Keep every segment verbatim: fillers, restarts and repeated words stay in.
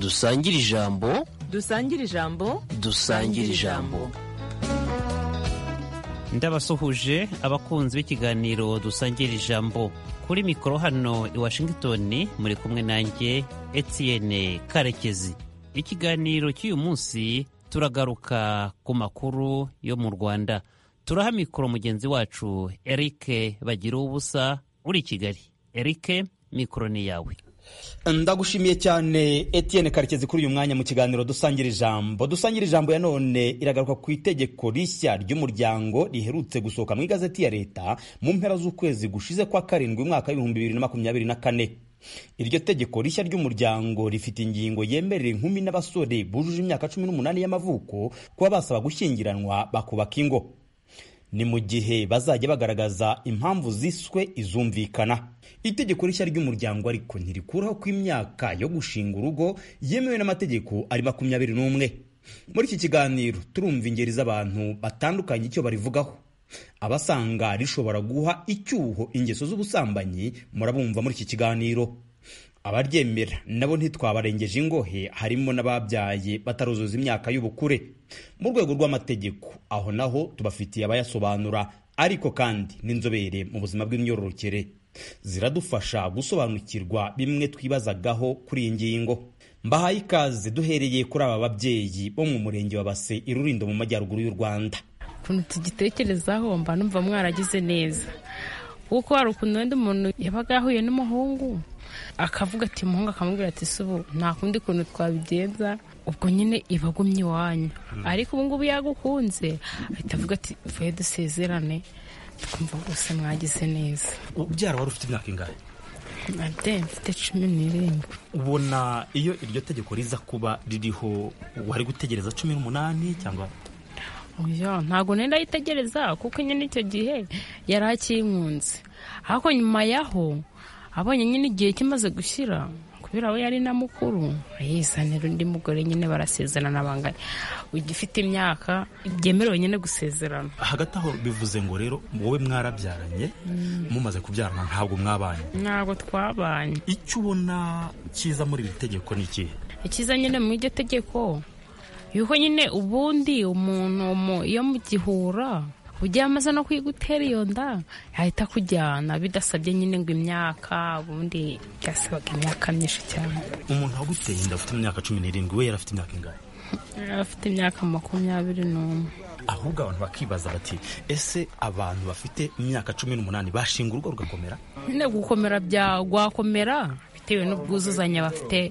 dusangire ijambo dusangire ijambo dusangire ijambo. ndabasuhuje abakunzi b'ikiganiro dusangira ijambo. Kuri mikoro hano i Washington muri kumwe nanjye Etienne Karekezi. Ikiganiro cy'uyu munsi turagaruka ku makuru yo mu Rwanda. Turaha mikoro mugenzi wacu Eric Bagira ubusa uri Kigali. Eric, mikoro ni yawe. Ndagushimiye cyane Etienne Karekezi kuri uyu mwanya mu kiganiro dusangira ijambo. Dusangira ijambo ya none iragaruka ku itegeko rishya ry'umuryango riherutse gusohoka mu igazeti ya leta mu mpera z'ukwezi gushize kwa karindwi umwaka w'ibihumbi bibiri na makumyabiri na kane. Iryo tegeko rishya ry'umuryango rifite ingingo yemerera inkumi n'abasore bujuje imyaka cumi n'umunani y'amavuko kuba basaba gushyingiranwa bakubaka ingo. Ni mu gihe bazajya bagaragaza impamvu ziswe izumvikana. Itegeko rishya ry'umuryango ariko ntirikuraho ko imyaka yo gushinga urugo yemewe n'amategeko ari makumyabiri n'umwe. Muri iki kiganiro turumva ingeri z'abantu batandukanye icyo barivugaho. Abasanga rishobora guha icyuho ingeso z'ubusambanyi murabumva muri iki kiganiro. Abaryemera nabo ntitwabarengeje ingohe, harimo n'ababyaye bataruzuza imyaka y'ubukure. Mu rwego rw'amategeko aho naho tubafitiye abayasobanura, ariko kandi n'inzobere mu buzima bw'imyororokere ziradufasha gusobanukirwa bimwe twibazagaho kuri iyi ngingo. Mbahaye ikaze duhereye kuri aba babyeyi bo mu murenge wa Base i Rulindo mu majyaruguru y'u Rwanda. Ukuntu tugitekerezaho mba numva mwaragize neza, kuko hari ukuntu wenda umuntu yabaga yahuye n'umuhungu akavuga ati umuhungu akamubwira ati subu nta kundi kuntu twabigenza, ubwo nyine ibagumye iwanyu. Ariko ubu ngubu yagukunze ahita avuga ati vuye dusezerane, twumva gusa mwagize neza. Ubyara wari ufite imyaka ingahe? Ade mfite cumi n'irindwi. Ubona iyo iryo tegeko riza kuba ririho wari gutegereza cumi n'umunani cyangwa? Oya, ntago nenda yitegereza kuko nyine icyo gihe yari akinkunze. Ariko nyuma yaho abonye nyine igihe kimaze gushyira, kubera we yari na mukuru, yizanira undi mugore nyine barasezerana bangana. Ugifite imyaka byemerewe nyine gusezerana. Hagati aho bivuze ngo rero wowe mwarabyaranye, mumaze kubyarana ntabwo mwabanye? Ntabwo twabanye. Icyo ubona cyiza muri iri tegeko ni ikihe? Ikiza nyine mu iryo tegeko yuko nyine ubundi umuntu iyo mugihura ugiye amaze no kwigutera iyo nda yahita kujyana bidasabye nyine ngo imyaka, ubundi byasabaga imyaka myinshi cyane. Umuntu waguteye inda afite imyaka cumi n'irindwi, we yari afite imyaka ingahe? Afite imyaka makumyabiri n'umwe. Ahubwo abantu bakibaza bati ese abantu bafite imyaka cumi n'umunani bashinga urugo rugakomera? Nyine gukomera byagwakomera bitewe n'ubwuzuzanye bafite,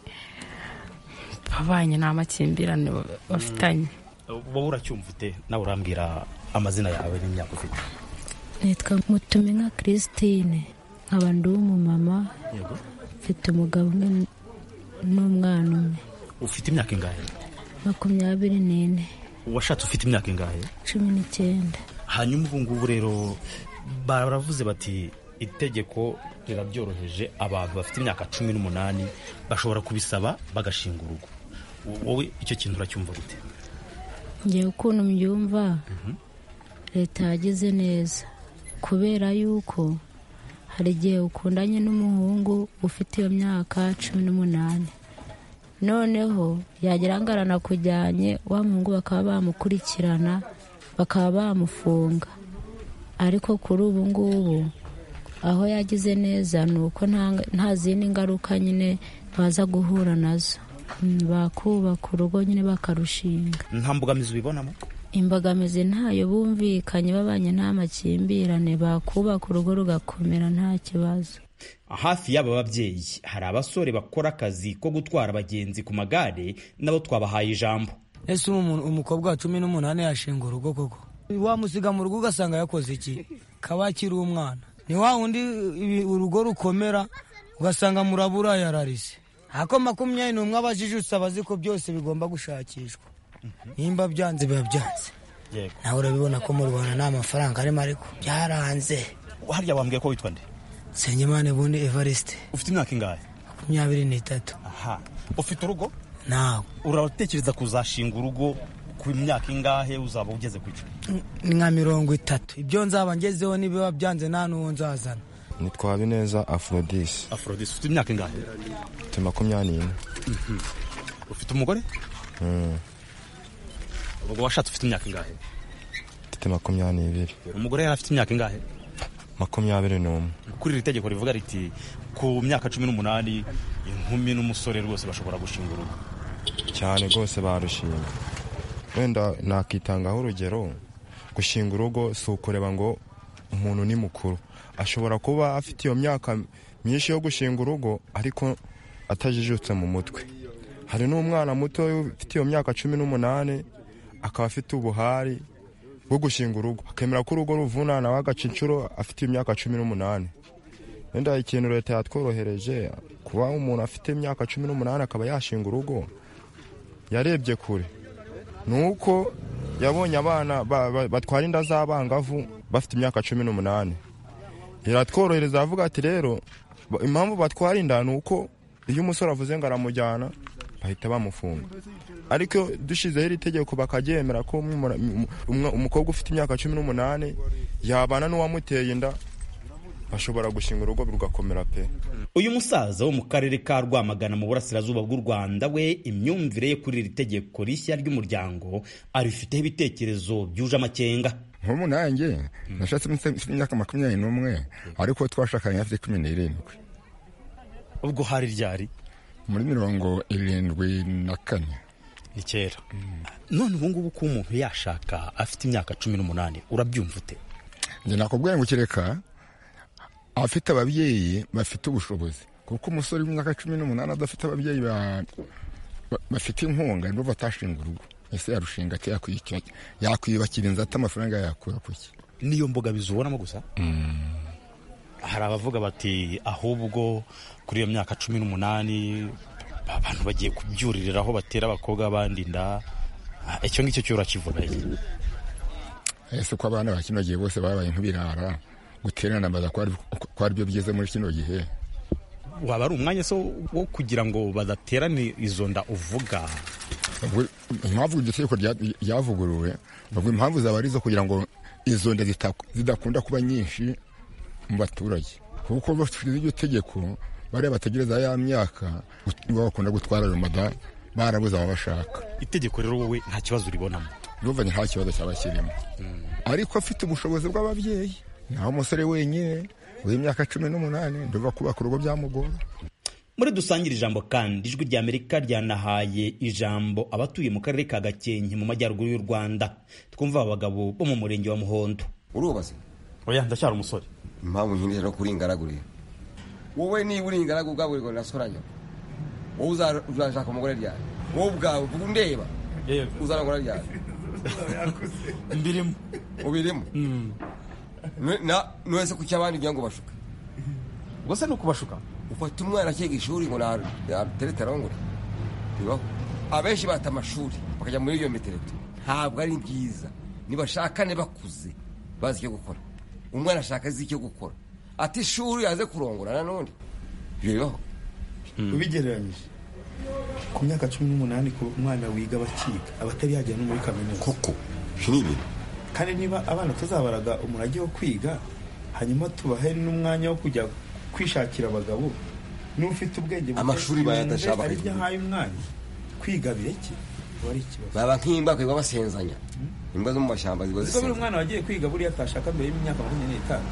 babanye n'amakimbirane bafitanye. Wowe uracyumva ute? Nawe urambwira amazina yawe n'imyaka ufite. Nitwa Mutuminka Christine, nkaba ndi umumama. Yego. Mfite umugabo umwe n'umwana umwe. Ufite imyaka ingahe? makumyabiri n'ine. Washatse ufite imyaka ingahe? cumi n'icyenda. Hanyuma ubu ngubu rero baravuze bati itegeko rirabyoroheje, abantu bafite imyaka cumi n'umunani bashobora kubisaba bagashinga urugo. Wowe icyo kintu uracyumva gute? Ngewe ukuntu mbyumva, leta yagize neza, kubera yuko hari igihe ukundanye n'umuhungu ufite iyo myaka cumi n'umunani, noneho yagira ngo aranakujyanye, wa muhungu bakaba bamukurikirana bakaba bamufunga. Ariko kuri ubu ngubu aho yagize neza ni uko nta zindi ngaruka nyine baza guhura nazo, bakubaka urugo nyine bakarushinga. Nta mbogamizi ubibonamo? Imbogamizi ntayo, bumvikanye babanye nta makimbirane, bakubaka urugo rugakomera nta kibazo. Hafi y'aba babyeyi hari abasore bakora akazi ko gutwara abagenzi ku magare, nabo twabahaye ijambo. Ese umukobwa wa cumi n'umunani yashinga urugo koko? Wamusiga mu rugo ugasanga yakoze iki? Kaba akiri umwana. Ni wa wundi urugo rukomera ugasanga murabura yararise. Ako makumyabiri n'umwe abajijutse abazi ko byose bigomba gushakishwa. Nimba byanze biba byanze. Nawe urabibona ko mu Rwanda nta mafaranga arimo, ariko byaranze. Harya wambwiye ko witwa nde? Senyimana Bundi Evariste. Ufite imyaka ingahe? makumyabiri n'itatu. Aha. Ufite urugo? Nawe. Uratekereza kuzashinga urugo ku myaka ingahe uzaba ugeze ku icumi? Ni nka mirongo itatu. Ibyo nzaba ngezeho nibiba byanze nta n'uwo nzazana. Nitwa Habineza Aphrodis. Aphrodis, ufite imyaka ingahe? Mfite makumyabiri n'ine. ufite umugore? Mm. Ubwo washatse ufite imyaka ingahe? Mfite makumyabiri. Umugore yari afite imyaka ingahe? Makumyabiri n'umwe. Kuri iri tegeko rivuga riti ku myaka cumi n'umunani inkumi n'umusore rwose bashobora gushinga urugo. Cyane rwose barushinga. Wenda nakitangaho urugero, gushinga urugo si ukureba ngo umuntu ni mukuru. Ashobora kuba afite iyo myaka myinshi yo gushinga urugo ariko atajijutse mu mutwe. Hari n'umwana muto ufite iyo myaka cumi n'umunani akaba afite ubuhari bwo gushinga urugo, akemera ko urugo ruvunana wagaca inshuro afite imyaka cumi n'umunani. Wenda ikintu leta yatworohereje kuba umuntu afite imyaka cumi n'umunani akaba yashinga urugo, yarebye kure. Nuko yabonye abana batwara inda z'abangavu bafite imyaka cumi n'umunani. Iratworohereza avuga ati rero impamvu batwara inda nuko iyo umusore avuze ngo aramujyana bahita bamufunga. Ariko dushizeho iri tegeko bakaryemera ko umukobwa ufite imyaka cumi n'umunani yabana n'uwamuteye inda, bashobora gushinga urugo rugakomera pe. Uyu musaza wo mu karere ka Rwamagana mu burasirazuba bw'u Rwanda we imyumvire ye kuri iri tegeko rishya ry'umuryango arifiteho ibitekerezo byuje amakenga. Nk'ubu nanjye nashatse mfite imyaka makumyabiri n'umwe ariko twashakanye afite cumi n'irindwi. Ubwo hari ryari? Muri mirongo irindwi na kane. Ni kera. None ubu ngubu ko umuntu yashaka afite imyaka cumi n'umunani urabyumva ute? Njye nakubwiye ngo kireka afite ababyeyi bafite ubushobozi, kuko umusore w'imyaka cumi n'umunani adafite ababyeyi bafite inkunga n'ubu atashinga urugo. Ese yarushinga ati yakwiyubakira inzu ati amafaranga yakura kuki? Niyo mbogamizi ubonamo gusa? Mm. Hari abavuga bati ahubwo kuri iyo myaka cumi n'umunani abantu bagiye kubyuririraho batera abakobwa abandi inda. Icyo ngicyo cyo urakivuga iki? Ese ko abana bakino gihe bose babaye nk'ibirara guterana baza ko ari byo bigeze muri kino gihe. Waba ari umwanya so wo kugira ngo badaterane izo nda uvuga? Impamvu itegeko ryavuguruwe ubwo impamvu zaba ari zo kugira ngo izo nda zidakunda kuba nyinshi mu baturage, kuko bafite iryo tegeko bari bategereza ya myaka bakunda gutwara rumada barabuze ababashaka. Itegeko rero wowe nta kibazo uribonamo? Ruvanye nta kibazo cyabakirimo. Mm. Ariko afite ubushobozi bw'ababyeyi naho umusore wenyine w'imyaka cumi n'umunani nduva kubaka urugo byamugora. Muri dusangira ijambo kandi ijwi rya Amerika ryanahaye ijambo abatuye mu karere ka Gakenke mu majyaruguru y'u Rwanda. Twumva abagabo bo mu murenge wa Muhondo. Urubaze? Oya ndacyari umusore. Impamvu nyine rero kuri ingaragurira. Wowe ni uri ingaragu bwabo ngo nasoranya. Wowe uzashaka umugore ryari? Wowe ubwawe uvuga ndeba. Yego. Uzarangora ryari? Mbirimo. Ubirimo. Mm. Na nwese ku cyabandi byango bashuka. Gose no kubashuka. Ufata umwana akiga ishuri ngo na teretarongore. Bibaho. Abenshi bata amashuri bakajya muri iyo metereto. Ntabwo ari byiza. Nibashakane bakuze bazi icyo gukora. Umwana ashaka azi icyo gukora. Ati ishuri yaze kurongora nanone. Bibaho. Ubigereranyije ku myaka cumi n'umunani ku mwana wiga bakiga abatari yajya no muri kaminuza. Koko shinini. Kandi niba abana tuzabaraga umurage wo kwiga hanyuma tubahe n'umwanya wo kujya kwishakira abagabo n'ufite ubwenge amashuri bayadashaba ari byo haye umwanya kwiga bireke wari ikibazo. Baba nk'imba kwiga basenzanya. Imbwa zo mu mashyamba zigo zisenzanya. Ubwo umwana wagiye kwiga buri atashaka mbere y'imyaka makumyabiri n'itanu.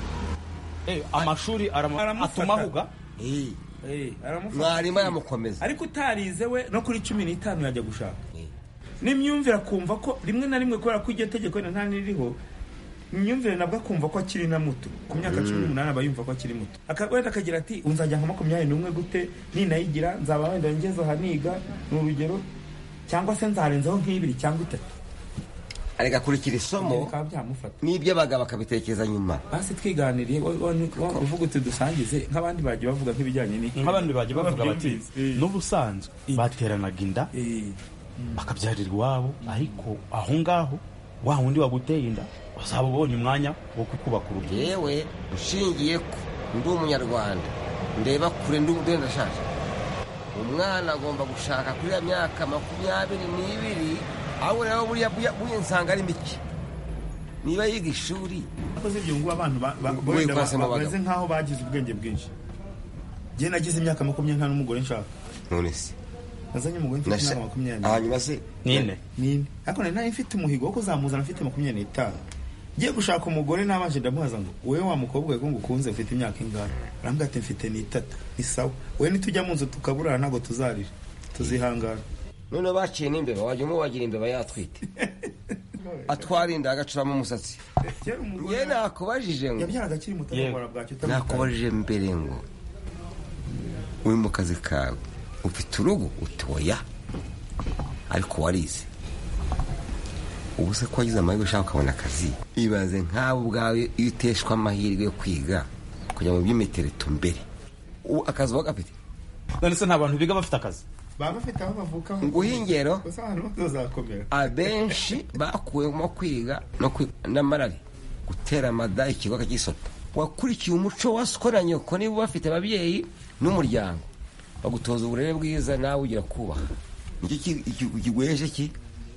Eh amashuri aramahuga. Eh Eh, mwarimu yamukomeza. Ariko utarize we no kuri cumi n'itanu yajya gushaka. Nimyumvira kumva ko rimwe na rimwe kubera ko iryo tegeko nta niriho, imyumvire nabwo akumva ko akiri na muto. Ku myaka cumi n'umunani aba yumva ko akiri muto. Akagwenda akagira ati unzajya nka makumyabiri n'umwe gute ninayigira nzaba wenda ngeze haniga n'urugero cyangwa se nzarenzaho nk'ibiri cyangwa itatu. Areka kurikira isomo n'ibyo abagabo bakabitekereza nyuma. Basi twiganiriye uvuga uti dusangize nk'abandi bagiye bavuga nk'ibijyanye n'iki. Nk'abandi bagiye bavuga bati n'ubusanzwe bateranaga inda bakabyarira iwabo, ariko aho ngaho wa wundi waguteye inda wasaba ubonye umwanya wo kukubaka urugo. Yewe ushingiye ko ndi umunyarwanda ndeba kure ndi umudende ndashaje. Umwana agomba gushaka kuri ya myaka makumyabiri n'ibiri. Aho rero buriya buye nsanga ari miki. Niba yiga ishuri akoze ibyo ngo abantu baze nkaho bagize ubwenge bwinshi. Je nagize imyaka makumyabiri n'umugore nshaka. None se nazanye umugore mfite imyaka makumyabiri hanyuma se nine nine ariko nari mfite umuhigo wo kuzamuzana mfite makumyabiri n'itanu ngiye gushaka umugore nabanje ndamubaza ngo wowe wa mukobwa we ko ngukunze ufite imyaka ingahe arambwira ati mfite n'itatu ni sawa wowe nitujya mu nzu tukaburana ntabwo tuzarira tuzihangana none baciye n'imbeba wajya umuwagira imbeba yatwite atwarinda agacuramo umusatsi ye nakubajije ngo yabyaraga akiri muto akora bwacyo nakubajije mbere ngo uri mu kazi kawe ufite urugo utoya ariko warize ubu se ko wagize amahirwe ushaka ukabona akazi ibaze nk'abo ubwawe iyo uteshwa amahirwe yo kwiga kujya mu by'imitereto mbere akazi uba gafite none se nta bantu biga bafite akazi baba bafite aho bavuka nguhingero abenshi bakuwemo kwiga no n'amarari gutera amada ikigo akagisota wakurikiye umuco wa so na nyoko niba bafite ababyeyi n'umuryango bagutoza uburere bwiza nawe ugira kubaha nicyo kiguheje ki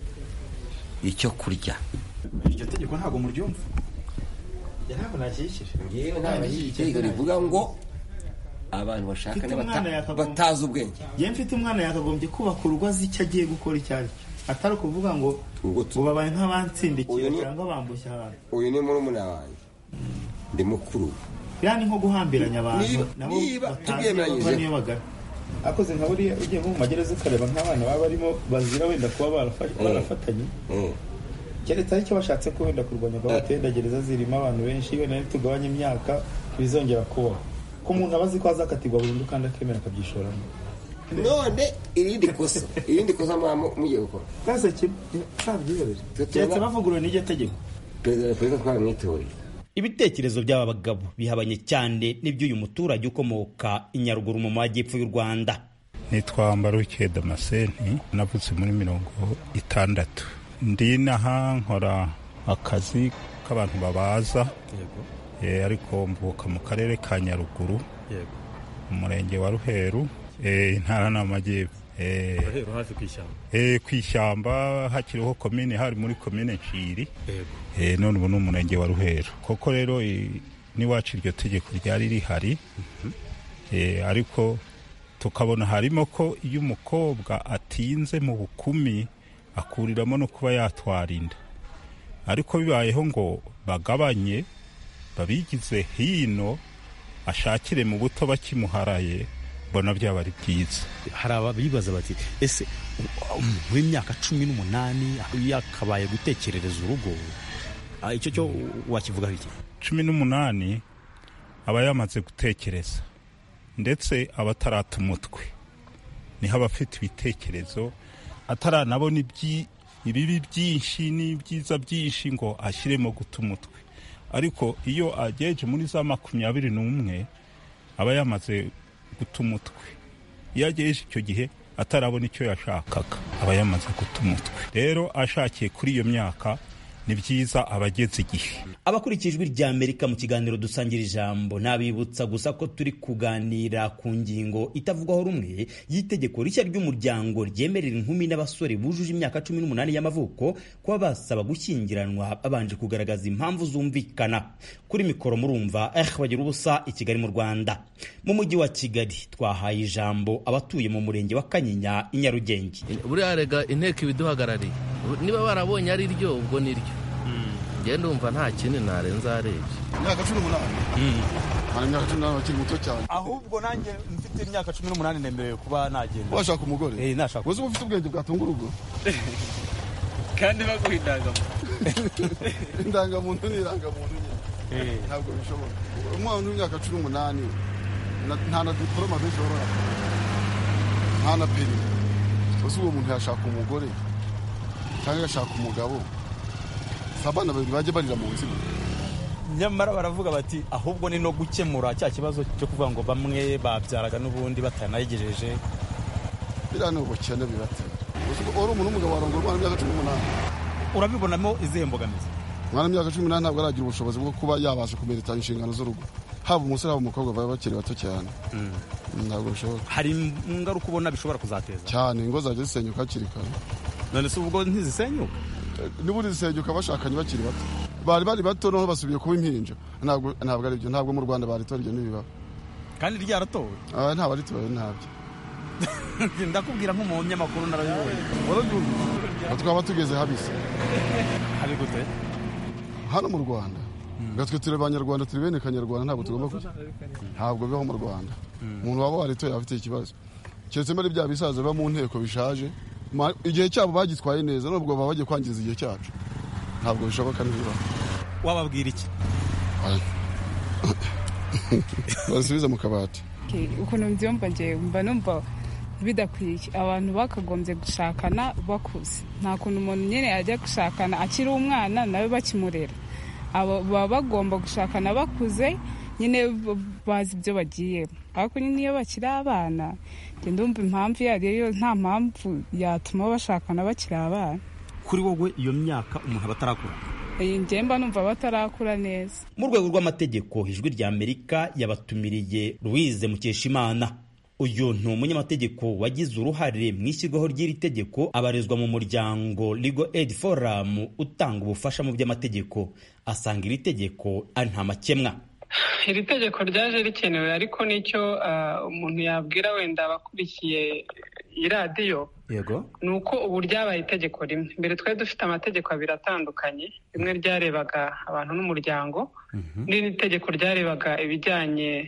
icyo kurya iryo tegeko ntabwo muryumva ntabwo nashyikije ngewe ntabwo itegeko rivuga ngo abantu bashaka batazi ubwenge ye mfite umwana yakagombye kubaka urugo azi icyo agiye gukora icyo ari cyo atari ukuvuga ngo ngo babaye nk'abansindikiye cyangwa bambushya ahantu uyu ni murumuna wanjye ndi mukuru yani nko guhambiranya abantu nabo tubyemeranyije niyo bagana akoze nka buriya ugiye nko mu magereza ukareba nk'abana baba barimo bazira wenda kuba barafatanye keretse aricyo bashatse ko wenda kurwanya gahunda gereza zirimo abantu benshi wenda tugabanya imyaka bizongera kubaho ko umuntu abazi ko azakatirwa burundu kandi akemera akabyishoramo none irindi kosa irindi kosa mugiye gukora kaze cyabyiyorere keretse bavuguruye n'iryo tegeko perezida wa repubulika twamwitoreye ibitekerezo by'aba bagabo bihabanye cyane n'iby'uyu muturage ukomoka i Nyaruguru mu majyepfo y'u Rwanda. nitwa Mbarukiye Damascene navutse muri mirongo itandatu ndi naha nkora akazi k'abantu babaza e, ariko mvuka mu karere ka Nyaruguru mu murenge wa Ruheru intara n'amajyepfo Ruheru hafi kwishyamba eh kwishyamba hakiriho komine hari muri komine Nshiri eh none ubu n'umurenge wa Ruheru koko rero niwacu iryo tegeko ryari rihari eh ariko tukabona harimo ko iyo umukobwa atinze mu bukumi akuriramo no kuba yatwara inda ariko bibayeho ngo bagabanye babigize hino ashakire mu buto bakimuharaye bona byaba ari byiza. Hari ababibaza bati ese w'imyaka cumi n'umunani yakabaye gutekerereza urugo icyo cyo wakivuga iki? cumi n'umunani aba yamaze gutekereza ndetse abatarata umutwe niho abafite ibitekerezo ataranabona ibibi byinshi n'ibyiza byinshi ngo ashyiremo guta umutwe, ariko iyo ageje muri za makumyabiri n'umwe aba yamaze guta umutwe. Iyo ageje icyo gihe atarabona icyo yashakaga aba yamaze guta umutwe. Rero ashakiye kuri iyo myaka ni byiza abageze igihe. Abakurikije ijwi rya Amerika mu kiganiro dusangira ijambo nabibutsa gusa ko turi kuganira ku ngingo itavugwaho rumwe y'itegeko rishya ry'umuryango ryemerera inkumi n'abasore bujuje imyaka cumi n'umunani y'amavuko kuba basaba gushyingiranwa babanje kugaragaza impamvu zumvikana. Kuri mikoro murumva eh bagira ubusa i Kigali mu Rwanda. Mu mujyi wa Kigali twahaye ijambo abatuye mu murenge wa Kanyinya i Nyarugenge. Buriya rega inteko ibiduhagarariye niba barabonye ari ryo ubwo ni ryo. Ngenda umva nta kintu narenza arebye. Imyaka cumi n'umunani. Hari imyaka cumi n'umunani bakiri muto cyane. Ahubwo nanjye mfite imyaka cumi n'umunani nemerewe kuba nagenda. Washaka umugore? Eh nashaka. Wowe ufite ubwenge bwatunga urugo. Kandi baguha indangamuntu. Indangamuntu ni indangamuntu nyine. Eh ntabwo bishoboka. Umwana w'imyaka cumi n'umunani nta na diploma bishobora. Nta na peri. Uzi uwo muntu yashaka umugore cyangwa yashaka umugabo. Abana babiri baje barira mu nzira. Nyamara baravuga bati ahubwo ni no gukemura cya kibazo cyo kuvuga ngo bamwe babyaraga n'ubundi batanayigejeje. Birane ubukene bibatera. Uri umuntu umugabo warongora umwana w'imyaka cumi n'umunani. Urabibonamo izihe mbogamizi? Umwana w'imyaka cumi n'umunani ntabwo aragira ubushobozi bwo kuba yabasha kumeretanya inshingano z'urugo. Haba umusore haba umukobwa baba bakiri bato cyane. Ntabwo bishoboka. Hari ingaruka ubona bishobora kuzateza? Cyane ingo zaje zisenyuka hakiri kare. None se ubwo ntizisenyuka? Niburi zisenyuka bashakanye bakiri bato. Bari bari bato no basubiye kuba impinja. Ntabwo ntabwo ari byo, ntabwo mu Rwanda bari torije nibiba. Kandi ryaratowe? Ah ntabwo ari towe ntabyo. ndakubwira nk'umunyamakuru narabibonye warabyumva twaba tugeze habise habi gute hano mu Rwanda gatwe turi abanyarwanda turi bene kanyarwanda ntabwo tugomba kujya ntabwo bibaho mu Rwanda umuntu waba waritoye afite ikibazo keretse muri bya bisaza biba mu nteko bishaje igihe cyabo bagitwaye neza nubwo baba bagiye kwangiza igihe cyacu ntabwo bishoboka niba wababwira iki basubiza mu kabati ukuntu mbyumva ngewe mba numva bidakwiye abantu bakagombye gushakana bakuze nta kuntu umuntu nyine ajya gushakana akiri umwana nawe bakimurera baba bagomba gushakana bakuze nyine bazi ibyo bagiyemo ariko nyine iyo bakiri abana ndumva impamvu iyo ariyo nta mpamvu yatuma bashakana bakiri abana. Kuri wowe iyo myaka umuntu aba atarakura njyemba numva batarakura neza. Mu rwego rw'amategeko ijwi rya Amerika yabatumiriye Louise Mukeshimana. Uyu ni umunyamategeko wagize uruhare mu ishyirwaho ry'iri tegeko, abarizwa mu muryango Legal Aid Forum utanga ubufasha mu by'amategeko. Asanga iri tegeko ari nta makemwa. Iri tegeko ryaje rikenewe ariko nicyo uh, umuntu yabwira wenda abakurikiye iradiyo yego nuko ubu ryabaye itegeko rimwe. Mbere twari dufite amategeko abiri atandukanye, rimwe ryarebaga abantu n'umuryango, n'iri mm-hmm. tegeko ryarebaga ibijyanye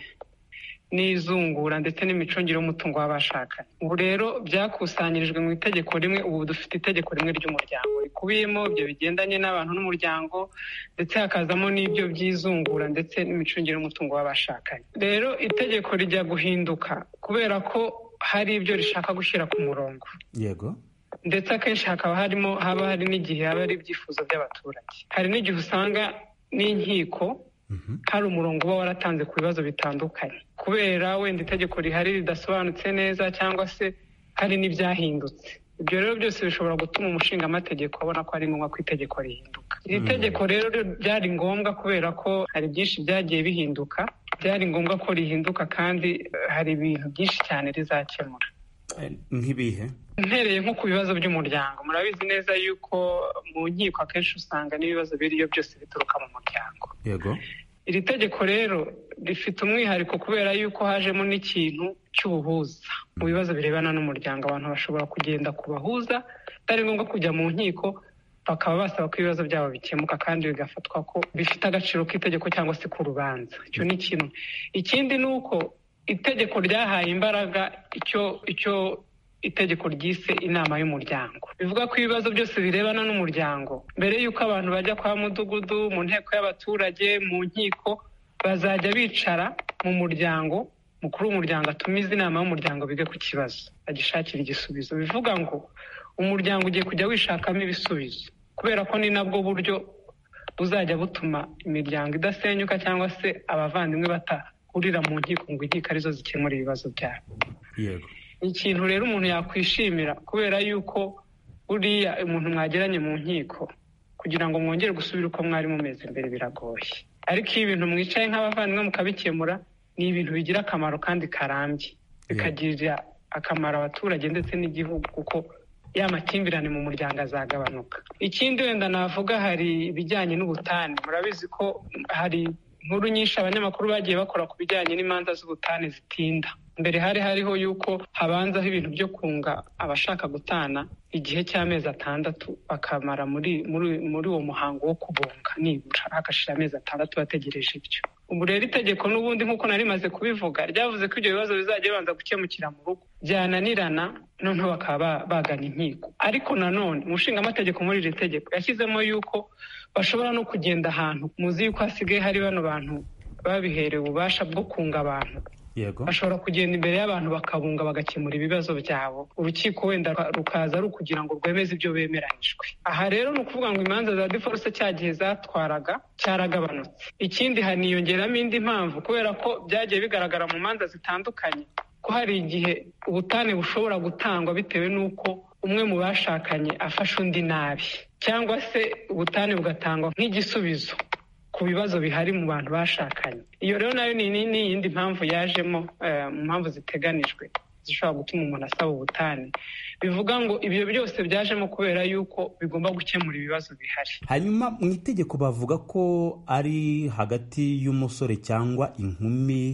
n'izungura ndetse n'imicungire y'umutungo w'abashakanye. Ubu rero byakusanyirijwe mu itegeko rimwe, ubu dufite itegeko rimwe ry'umuryango rikubiyemo ibyo bigendanye n'abantu n'umuryango ndetse hakazamo n'ibyo by'izungura ndetse n'imicungire y'umutungo w'abashakanye. Rero itegeko rijya guhinduka kubera ko hari ibyo rishaka gushyira ku murongo. Yego. Ndetse akenshi hakaba harimo haba hari n'igihe haba ari ibyifuzo by'abaturage. Hari n'igihe usanga n'inkiko hari umurongo uba waratanze ku bibazo bitandukanye kubera wenda itegeko rihari ridasobanutse neza cyangwa se hari n'ibyahindutse. Ibyo rero byose bishobora gutuma umushinga amategeko abona ko ari ngombwa ko itegeko rihinduka. Iri tegeko rero byari ngombwa kubera ko hari byinshi byagiye bihinduka, byari ngombwa ko rihinduka kandi hari ibintu byinshi cyane rizakemura. Nk'ibihe? Mpereye nko ku bibazo by'umuryango, murabizi neza yuko mu nkiko akenshi usanga n'ibibazo biriyo byose bituruka mu muryango. Yego. Iri tegeko rero rifite umwihariko kubera yuko hajemo n'ikintu cy'ubuhuza mu bibazo birebana n'umuryango. Abantu bashobora kugenda kubahuza, atari ngombwa kujya mu nkiko, bakaba basaba ko ibibazo byabo bikemuka kandi bigafatwa ko bifite agaciro k'itegeko cyangwa se ku rubanza. Icyo ni kimwe. Ikindi ni uko itegeko ryahaye imbaraga icyo icyo itegeko ryise inama y'umuryango. Bivuga ko ibibazo byose birebana n'umuryango, mbere y'uko abantu bajya kwa mudugudu, mu nteko y'abaturage, mu nkiko, bazajya bicara mu muryango, mukuru w'umuryango atumiza inama y'umuryango bige ku kibazo, agishakira igisubizo. Bivuga ngo umuryango ugiye kujya wishakamo ibisubizo kubera ko ni nabwo buryo buzajya butuma imiryango idasenyuka cyangwa se abavandimwe batahurira mu nkiko ngo inkiko arizo zikemura ibibazo byabo. Yego. Ikintu rero umuntu yakwishimira kubera yuko buriya umuntu mwageranye mu nkiko kugira ngo mwongere gusubira uko mwari mumeze mbere biragoye, ariko iyo ibintu mwicaye nk'abavandimwe mukabikemura ni ibintu bigira akamaro kandi karambye, bikagirira akamaro abaturage ndetse n'igihugu kuko ya makimbirane mu muryango azagabanuka. Ikindi wenda navuga hari ibijyanye n'ubutane. Murabizi ko hari inkuru nyinshi abanyamakuru bagiye bakora ku bijyanye n'imanza z'ubutane zitinda. Mbere hari hariho yuko habanzaho ibintu byo kunga abashaka gutana igihe cy'amezi atandatu bakamara muri muri muri uwo muhango wo kubunga, nibura hagashira amezi atandatu bategereje ibyo. Ubu rero itegeko n'ubundi nk'uko nari maze kubivuga ryavuze ko ibyo bibazo bizajya bibanza gukemukira mu rugo, byananirana noneho bakaba bagana inkiko. Ariko nanone umushinga amategeko muri iri tegeko yashyizemo yuko bashobora no kugenda ahantu, muzi yuko hasigaye hari bano bantu babiherewe ububasha bwo kunga abantu. Yego. Bashobora kugenda imbere y'abantu bakabunga bagakemura ibibazo byabo, urukiko wenda rukaza ari ukugira ngo rwemeze ibyo bemeranyijwe. Aha rero ni ukuvuga ngo imanza za divorce cya gihe zatwaraga cyaragabanutse. Ikindi haniyongeramo indi mpamvu kubera ko byagiye bigaragara mu manza zitandukanye ko hari igihe ubutane bushobora gutangwa bitewe n'uko umwe mu bashakanye afashe undi nabi, cyangwa se ubutane bugatangwa nk'igisubizo ku bibazo bihari mu bantu bashakanye. Iyo rero nayo ni iyindi mpamvu yajemo mu mpamvu ziteganijwe zishobora gutuma umuntu asaba ubutane. Bivuga ngo ibyo byose byajemo kubera yuko bigomba gukemura ibibazo bihari. Hanyuma mu itegeko bavuga ko ari hagati y'umusore cyangwa inkumi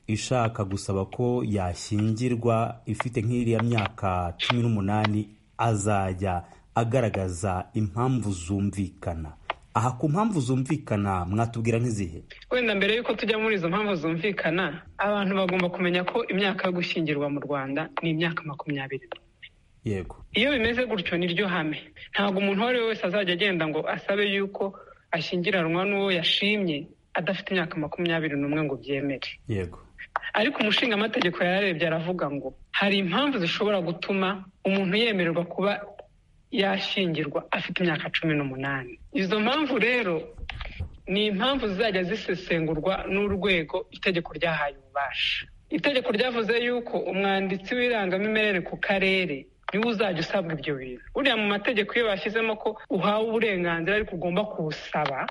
ishaka gusaba ko yashyingirwa ifite nk'iriya myaka cumi n'umunani azajya agaragaza impamvu zumvikana. Aha ku mpamvu zumvikana mwatubwira nk'izihe? Wenda mbere yuko tujya muri izo mpamvu zumvikana, abantu bagomba kumenya ko imyaka yo gushyingirwa mu Rwanda ni imyaka makumyabiri. Yego. Iyo bimeze gutyo niryo hame. Ntabwo umuntu uwo ari we wese azajya agenda ngo asabe yuko ashyingiranwa n'uwo yashimye adafite imyaka makumyabiri n'umwe ngo byemere. Yego. Ariko umushinga amategeko yarebye aravuga ngo hari impamvu zishobora gutuma umuntu yemererwa kuba yashyingirwa afite imyaka cumi n'umunani. Izo mpamvu rero ni impamvu zizajya zisesengurwa n'urwego itegeko ryahaye ububasha. Itegeko ryavuze yuko umwanditsi w'irangamimerere ku karere niwe uzajya usabwa ibyo bintu. Uriya mu mategeko iyo bashyizemo ko uhawe uburenganzira ariko ugomba kuwusaba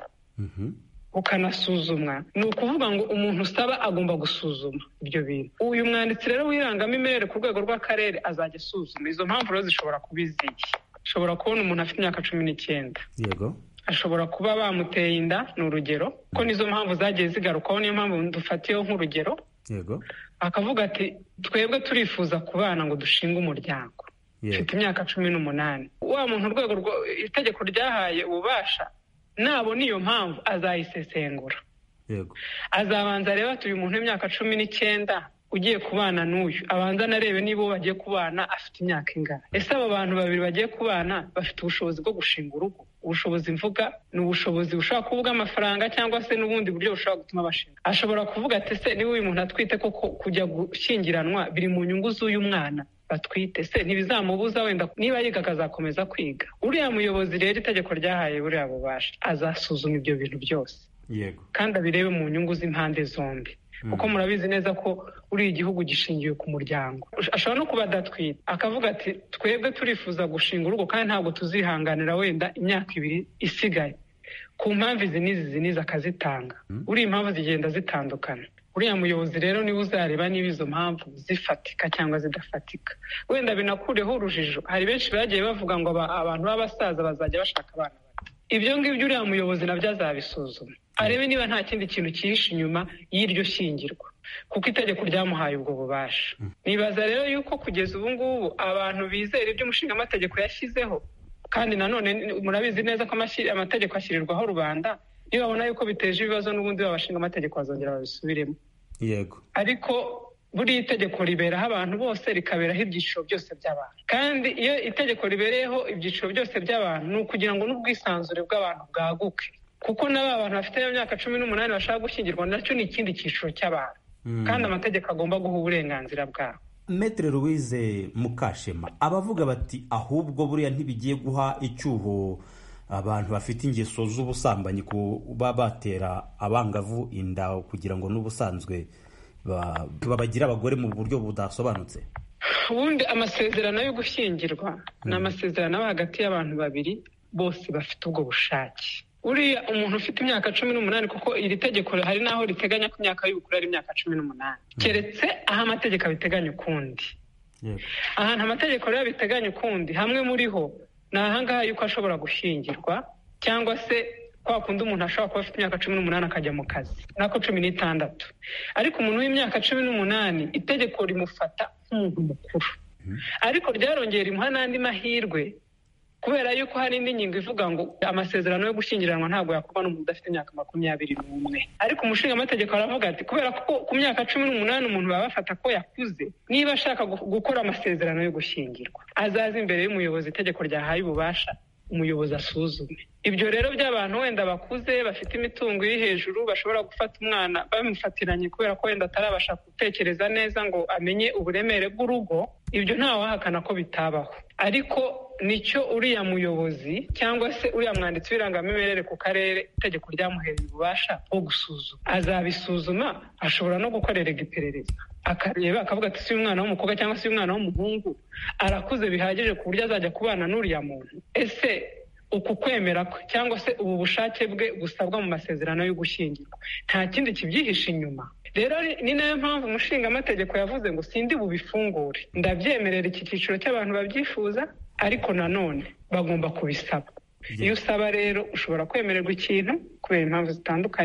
ukanasuzumwa, ni ukuvuga ngo umuntu usaba agomba gusuzuma ibyo bintu. Uyu mwanditsi rero w'irangamimerere ku rwego rw'akarere azajya asuzuma izo mpamvu. Rero zishobora kuba izihe? Ashobora kubona umuntu afite imyaka cumi n'icyenda. Yego. Ashobora kuba bamuteye inda, ni urugero, ko nizo mpamvu zagiye zigarukaho, niyo mpamvu dufatiyeho nk'urugero. Yego. Akavuga ati twebwe turifuza kubana ngo dushinge umuryango. Mfite imyaka cumi n'umunani. Wa muntu urwego itegeko ryahaye ububasha nabona iyo mpamvu azayisesengura. Yego. Azabanza reba ati uyu muntu w'imyaka cumi n'icyenda ugiye kubana n'uyu, abanza narebe niba uwo bagiye kubana afite imyaka ingana. Ese abo bantu babiri bagiye kubana bafite ubushobozi bwo gushinga urugo? Ubushobozi mvuga ni ubushobozi bushobora kuvuga amafaranga cyangwa se n'ubundi buryo bushobora gutuma bashinga. Ashobora kuvuga ati se niba uyu muntu atwite koko kujya gushyingiranwa biri mu nyungu z'uyu mwana batwite, se ntibizamubuza wenda niba yiga akazakomeza kwiga. Uriya muyobozi rero itegeko ryahaye buriya bubasha azasuzuma ibyo bintu byose. Yego. Kandi abirebe mu nyungu z'impande zombi. Kuko murabizi neza ko uri igihugu gishingiye ku muryango. Ashobora no kuba adatwite akavuga ati twebwe turifuza gushinga urugo kandi ntabwo tuzihanganira wenda imyaka ibiri isigaye ku mpamvu izi n'izi izi n'izi akazitanga. Uriya impamvu zigenda zitandukana. Uriya muyobozi rero niba uzareba niba izo mpamvu zifatika cyangwa zidafatika. Wenda binakureho urujijo. Hari benshi bagiye bavuga ngo abantu b'abasaza bazajya bashaka abana bato. Ibyo ngibyo uriya muyobozi nabyo azabisuzuma, arebe niba nta kindi kintu cyihishe inyuma y'iryo shyingirwa, kuko itegeko ryamuhaye ubwo bubasha. Nibaza rero yuko kugeza ubu ngubu abantu bizera ibyo umushinga amategeko yashyizeho, kandi nanone murabizi neza ko amategeko ashyirirwaho rubanda, iyo babona yuko biteje ibibazo n'ubundi babashinga amategeko bazongera babisubiremo. Yego. Ariko buriya itegeko riberaho abantu bose, rikaberaho ibyiciro byose by'abantu. Kandi iyo itegeko ribereyeho ibyiciro byose by'abantu ni ukugira ngo n'ubwisanzure bw'abantu bwaguke, kuko n'aba bantu bafite imyaka cumi n'umunani bashaka gushyingirwa nacyo ni ikindi cyiciro cy'abantu. Kandi amategeko agomba guha uburenganzira bwabo. Maître Louise Mukashema abavuga bati ahubwo buriya ntibigiye guha icyuho abantu bafite ingeso z'ubusambanyi kuba batera abangavu inda kugira ngo n'ubusanzwe babagira abagore mu buryo budasobanutse. Ubundi amasezerano yo gushyingirwa ni amasezerano aba hagati y'abantu babiri bose bafite ubwo bushake. Uriya umuntu ufite imyaka cumi n'umunani, kuko iri tegeko hari n'aho riteganya ko imyaka y'ubukure ari imyaka cumi n'umunani, keretse aho amategeko abiteganya ukundi. Ahantu amategeko rero abiteganya ukundi, hamwe muri ho ni ahangaha yuko ashobora gushyingirwa, cyangwa se kwa kundi umuntu ashobora kuba afite imyaka cumi n'umunani akajya mu kazi, nako cumi n'itandatu. Ariko umuntu w'imyaka cumi n'umunani itegeko rimufata nk'umuntu mukuru, ariko ryarongera rimuha n'andi mahirwe, kubera yuko hari indi ngingo ivuga ngo amasezerano yo gushyingiranwa ntabwo yakorwa n'umuntu udafite imyaka makumyabiri n'umwe. Ariko umushinga amategeko aravuga ati kubera ko ku myaka cumi n'umunani umuntu baba bafata ko yakuze, niba ashaka gukora amasezerano yo gushyingirwa azaza imbere y'umuyobozi itegeko ryahaye ububasha, umuyobozi asuzume. Ibyo rero by'abantu wenda bakuze bafite imitungo iri hejuru bashobora gufata umwana bamufatiranye kubera ko wenda atarabasha gutekereza neza ngo amenye uburemere bw'urugo, ibyo ntawahakana ko bitabaho. Ariko nicyo uriya muyobozi cyangwa se uriya mwanditsi w'irangamimerere ku karere itegeko ryamuhereye ububasha bwo gusuzuma. Azabisuzuma, ashobora no gukorera iperereza akareba akavuga ati si umwana w'umukobwa cyangwa si umwana w'umuhungu arakuze bihagije ku buryo azajya kubana n'uriya muntu. Ese uku kwemera kwe cyangwa se ubu bushake bwe busabwa mu masezerano yo gushyingirwa nta kindi kibyihishe inyuma. Rero ni nayo mpamvu umushinga amategeko yavuze ngo sindi bubifungure, ndabyemerera iki cyiciro cy'abantu babyifuza, ariko nanone bagomba kubisaba. Iyo usaba rero ushobora kwemererwa ikintu kubera impamvu zitandukanye,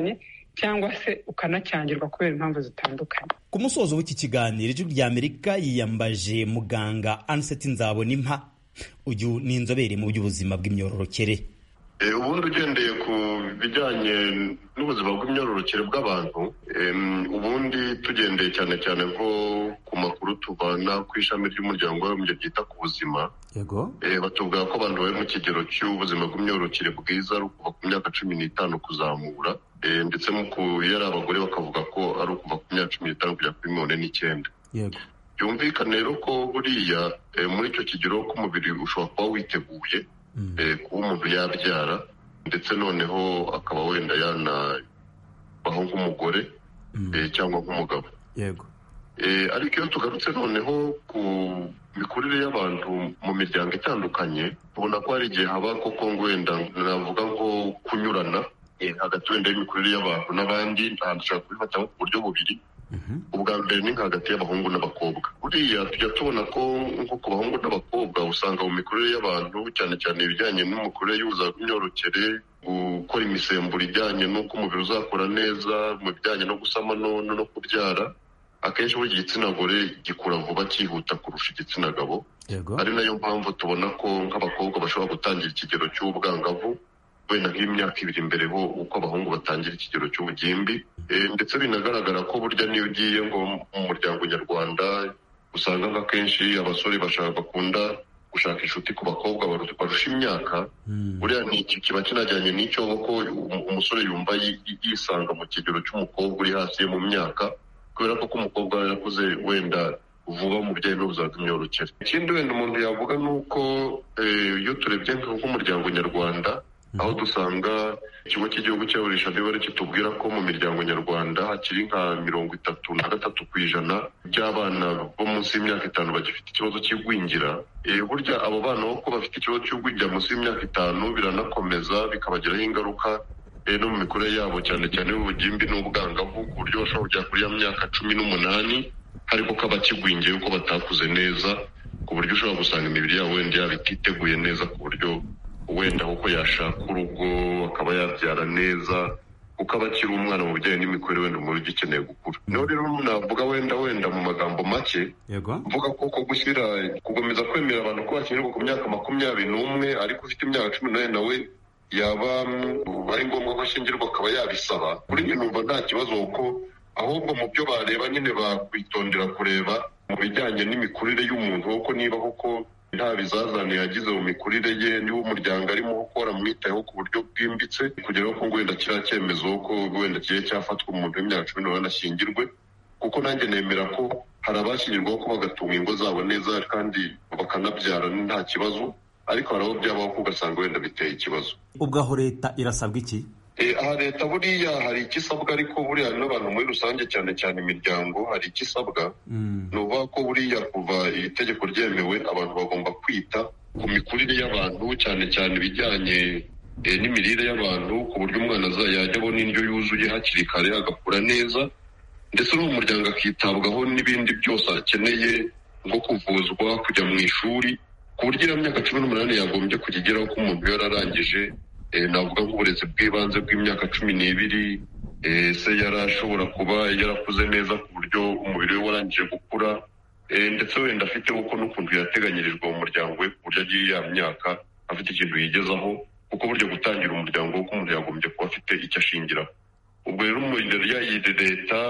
cyangwa se ukanacyangirwa kubera impamvu zitandukanye. Ku musozo w'iki kiganiro ijwi ry'Amerika yiyambaje muganga Aniseti Nzabonimpa, uyu ni inzobere mu by'ubuzima bw'imyororokere. Ubundi ugendeye ku bijyanye n'ubuzima bw'imyororokere bw'abantu, ubundi tugendeye cyane cyane nko ku makuru tuvana ku ishami ry'umuryango w'abibumbye ryita ku buzima, yego batubwira ko abantu bari mu kigero cy'ubuzima bw'imyororokere bwiza ari ukuva ku myaka cumi n'itanu kuzamura, ndetse mu kuyari abagore bakavuga ko ari ukuva ku myaka cumi n'itanu kujya kuri mirongo ine n'icyenda. Byumvikane rero ko buriya muri icyo kigero k'umubiri ushobora kuba witeguye kuba umuntu yabyara, ndetse noneho akaba wenda yanabaho nk'umugore cyangwa nk'umugabo. Yego. Ariko iyo tugarutse noneho ku mikurire y'abantu mu miryango itandukanye, tubona ko hari igihe haba koko wenda navuga ngo kunyurana hagati wenda y'imikurire y'abantu n'abandi. Ahantu dushobora kubifata ku buryo bubiri. Ubwa mbere ni hagati y'abahungu n'abakobwa. Buriya tujya tubona ko nko ku bahungu n'abakobwa usanga mu mikurire y'abantu, cyane cyane ibijyanye n'imikurire y'ubuzima bw'imyororokere, gukora imisemburo ijyanye n'uko umubiri uzakora neza, mu bijyanye no gusama no kubyara, akenshi buri igitsina gore gikura vuba cyihuta kurusha igitsina gabo. Ari nayo mpamvu tubona ko nk'abakobwa bashobora gutangira ikigero cy'ubwangavu wenda nk'imyaka ibiri mbere ho uko abahungu batangira ikigero cy'ubugimbi. Ndetse binagaragara ko burya niyo ugiye ngo mu muryango nyarwanda usanga nk'akenshi abasore bashaka bakunda gushaka inshuti ku bakobwa barusha imyaka. Buriya ni iki kiba kinajyanye n'icyo ko umusore yumva yisanga mu kigero cy'umukobwa uri hasi ye mu myaka, kubera ko umukobwa yarakuze wenda vuba mu bijyanye n'ubuzima bw'imyororokere. Ikindi wenda umuntu yavuga ni uko iyo turebye nk'umuryango nyarwanda, aho dusanga ikigo cy'igihugu cy'abarisha n'ibare kitubwira ko mu miryango nyarwanda hakiri nka mirongo itatu na gatatu ku ijana by'abana bo munsi y'imyaka itanu bagifite ikibazo cy'igwingira. Burya abo bana bo ko bafite ikibazo cy'igwingira munsi y'imyaka itanu biranakomeza bikabagiraho ingaruka no mu mikurire yabo, cyane cyane ubugimbi n'ubwangavu, ku buryo bashobora kujya kuri ya myaka cumi n'umunani ariko ko abakigwingiye uko batakuze neza, ku buryo ushobora gusanga imibiri yabo wenda yaba ititeguye neza, ku buryo wenda kuko yashaka urugo akaba yabyara neza kuko aba akiri umwana mu bijyanye n'imikurire wenda umuntu ugikeneye gukura. Niho rero navuga wenda wenda mu magambo make mvuga ko ko gushyira kugomeza kwemera abantu ko bakenerwa ku myaka makumyabiri n'umwe ariko ufite imyaka cumi n'umunani nawe yaba ari ngombwa ko ashyingirwa akaba yabisaba, kuri njye numva nta kibazo, kuko ahubwo mu byo bareba nyine bakwitondera kureba mu bijyanye n'imikurire y'umuntu, kuko niba koko nta bizazane yagize mu mikurire ye, niba umuryango arimo gukora mwitayeho ku buryo bwimbitse kugeraho ko wenda kiriya cyemezo ko wenda kigiye cyafatwa umuntu w'imyaka cumi n'umunani ashyingirwe. Kuko nanjye nemera ko hari abashyingirwaho ko bagatunga ingo zabo neza kandi bakanabyara nta kibazo, ariko hari abo byabaho ko ugasanga wenda biteye ikibazo. Ubwo aho leta irasabwa iki? Aha leta buriya hari ikisabwa, ariko buriya n'abantu muri rusange cyane cyane imiryango hari ikisabwa. Ni ukuvuga ko buriya kuva iri tegeko ryemewe abantu bagomba kwita ku mikurire y'abantu, cyane cyane ibijyanye n'imirire y'abantu, ku buryo umwana yajya abona indyo yuzuye hakiri kare agakura neza, ndetse no mu muryango akitabwaho n'ibindi byose akeneye nko kuvuzwa, kujya mu ishuri, ku buryo iyo myaka cumi n'umunani yagombye kujya igeraho ko umuntu yararangije navuga nk'uburezi bw'ibanze bw'imyaka cumi n'ibiri, se yarashobora kuba yarakuze neza ku buryo umubiri we warangije gukura, ndetse wenda afite uko n'ukuntu yateganyirijwe mu muryango we ku buryo agiye ya myaka afite ikintu yigezaho, kuko buryo gutangira umuryango wo umuntu yagombye kuba afite icyo ashingiraho. Ubwo rero umuryango yayiri leta,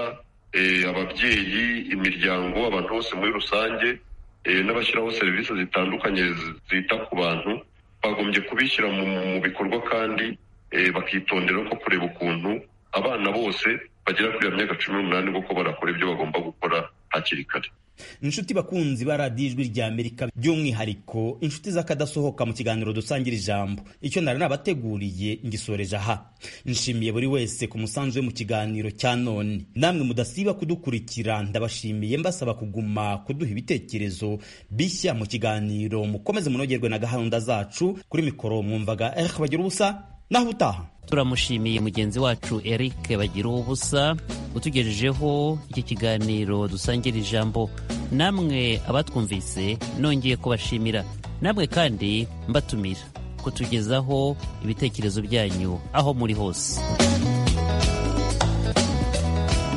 ababyeyi, imiryango, abantu bose muri rusange n'abashyiraho serivisi zitandukanye zita ku bantu bagombye kubishyira mu bikorwa, kandi bakitondera ko kureba ukuntu abana bose bagera kuri iyo myaka cumi n'umunani kuko barakora ibyo bagomba gukora hakiri kare. Inshuti bakunzi ba radiyo ijwi ry'Amerika, by'umwihariko inshuti z'akadasohoka mu kiganiro dusangira ijambo, icyo nari nabateguriye ngisoreje aha. Nshimiye buri wese ku musanzu we mu kiganiro cya none. Namwe mudasiba kudukurikira, ndabashimiye mbasaba kuguma kuduha ibitekerezo bishya mu kiganiro. Mukomeze munogerwe na gahunda zacu. Kuri mikoro mwumvaga eh bagira ubusa, naho utaha. Turamushimiye mugenzi wacu Eric bagira ubusa utugejejeho iki kiganiro dusangira ijambo. Namwe abatwumvise nongeye kubashimira, namwe kandi mbatumira kutugezaho ibitekerezo byanyu aho muri hose.